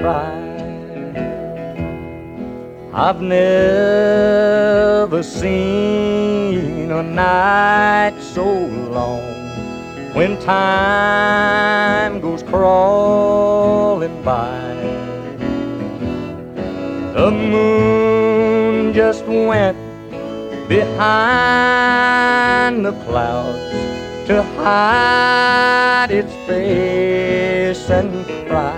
cry. I've never seen a night so long when time goes crawling by. The moon just went behind the clouds to hide its face and cry.